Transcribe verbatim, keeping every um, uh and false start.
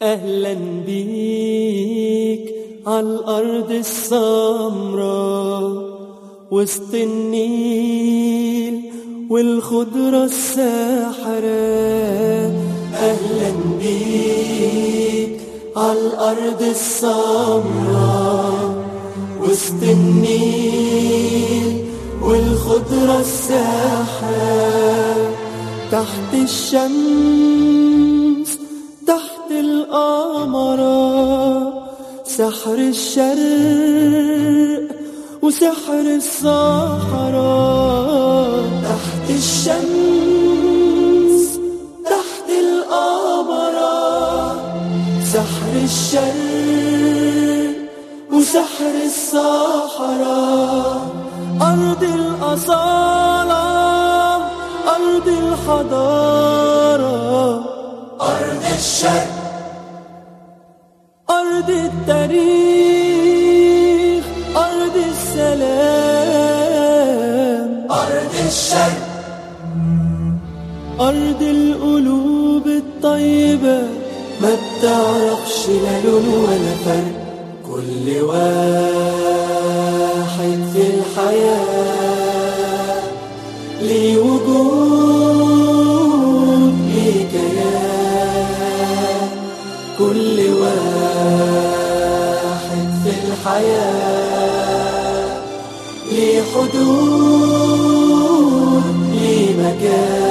أهلا بيك عالأرض السمراء وسط النيل والخضرة الساحرة. أهلا بيك عالأرض السمراء وسط النيل والخضرة الساحرة. تحت الشمس تحت القمرة سحر الشرق وسحر الصحراء. تحت الشمس تحت القمرة سحر الشرق وسحر الصحراء. أرض الأصالة أرض الحضارة أرض الشرق أرض التاريخ أرض السلام. أرض الشرق أرض القلوب الطيبة ما بتعرفش لا لون ولا فرق. كل واحد في الحياة ليه وجود ليه كيان. كل واحد في الحياة ليه حدود ليه مكان.